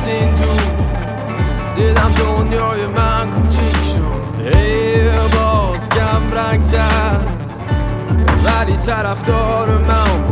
از این دور دیدم دنیای من کوچیک شد، باز کم رنگ تر، ولی طرفدار من